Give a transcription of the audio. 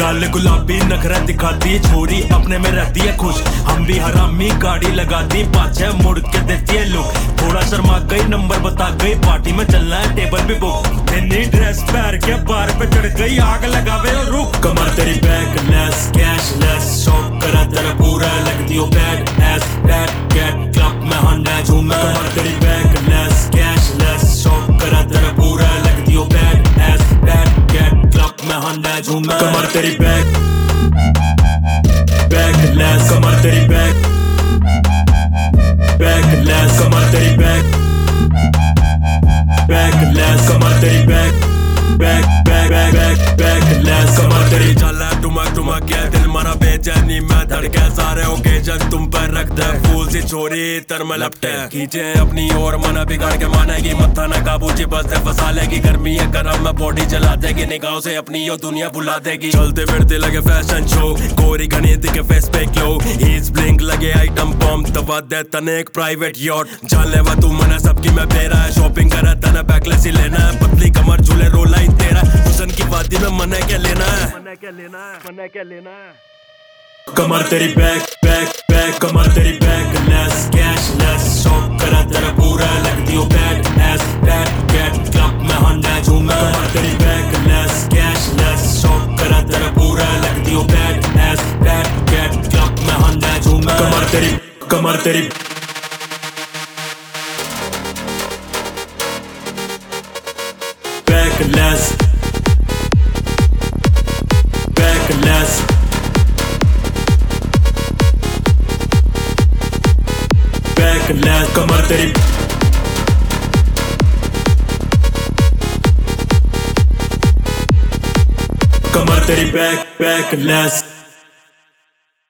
लाल गुलाबी नखरा दिखाती छोरी, अपने में रहती है खुश। हम भी हरामी गाड़ी लगाती, पाछे मुड़ के देती है लुक। थोड़ा शर्मा गई, नंबर बता गई, पार्टी में चलना है टेबल भी बुक। नई ड्रेस पहन के बार पे चढ़ गई, आग लगावे और रुक। कमर तेरी बैकलेस कैशलेस, शौक करा तेरा पूरा, लगती हो badass bad cat, club में हंडा झूमे। कमर तेरी बैकलेस कैशलेस, शौक करा तेरा पूरा, लगती हो badass bad cat, club में हंडा झूमे। कमर तेरी बैकलेस, कमर तेरी बैकलेस, कमर तेरी बैकलेस, कमर तेरी बैकलेस, कमर तेरी चला टुमक टुमक गया, दिल मारा बेचैनी में धड़के, सारे ओकेजन तुम पर रख दे। फूल सी छोरी तर में लपटे, खींचे अपनी ओर मना बिगाड़ के मानेगी, मत्था ना काबू चिपस से फंसा लेगी। गर्मी है गरम में बॉडी जला देगी, निगाहों से अपनी यो दुनिया भुला देगी। चलते फिरते लगे फैशन शो, गोरी घनी दिखे फेस पे ग्लो, हीज ब्लिंक लगे आइटम बम, दबा दे तने एक प्राइवेट यॉट। जाले वा तू मना सबकी मैं बेरा है, शॉपिंग करा तने बैकलेस ही लेना है, पतली कमर झूले रोला ही तेरा, हुसन की वादी में मने क्या लेना है, मने क्या लेना है। कमर तेरी बैक, कमर तेरी बैकलेस कैशलेस, शौक करा तेरा पूरा, लगती हो badass bad cat, club में हंडा झूमे। कमर तेरी बैकलेस कैशलेस, शौक करा तेरा पूरा, लगती हो badass bad cat, club में हंडा झूमे। कमर तेरी बैकलेस बैकलेस, बैकलेस, कमर तेरी बैकलेस।